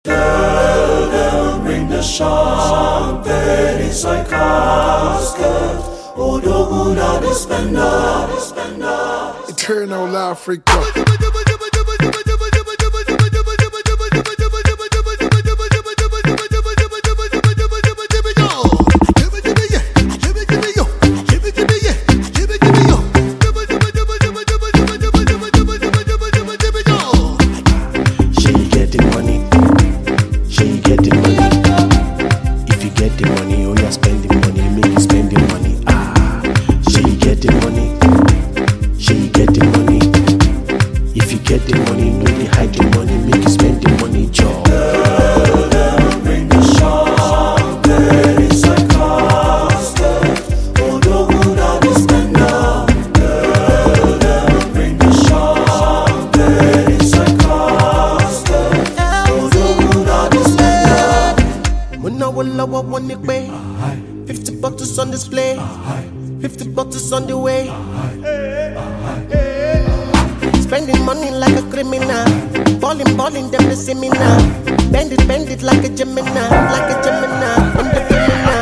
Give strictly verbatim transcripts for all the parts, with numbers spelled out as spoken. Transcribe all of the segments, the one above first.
Girl, girl, bring the champagne inside casket. Oh, do not spender, spender. Eternal Africa. fifty bottles on display, fifty bottles on the way. Spending money like a criminal, balling, balling, them the seminar. Bend it, bend it like a Gemini, like a Gemini, I'm the femina.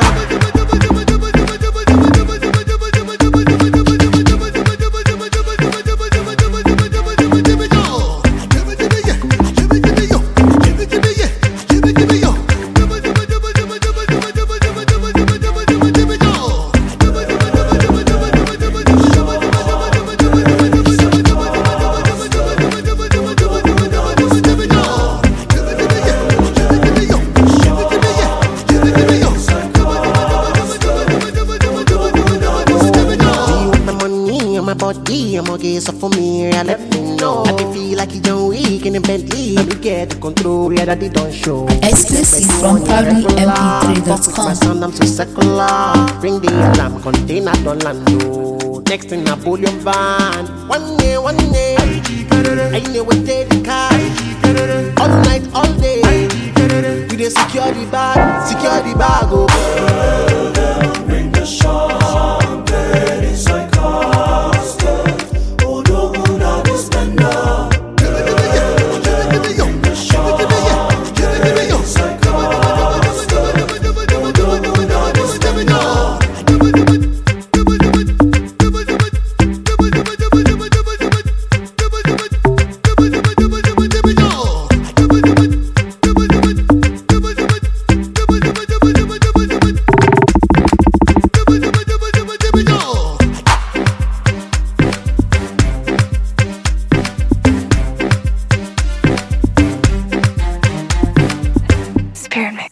Body, I'm okay, so for me, I let me know. I be feel like you don't weak in the Bentley. You get the control, yeah, that they don't show. Exclusive from Paris M P three dot com. My son, I'm so secular. Bring the alarm, container, don't land. Next thing, I pull your van. One day, one day, I know what they the car. All night, all day. We dey secure the bag, secure the bag. Oh, girl, girl, bring the champagne inside. Pyramid.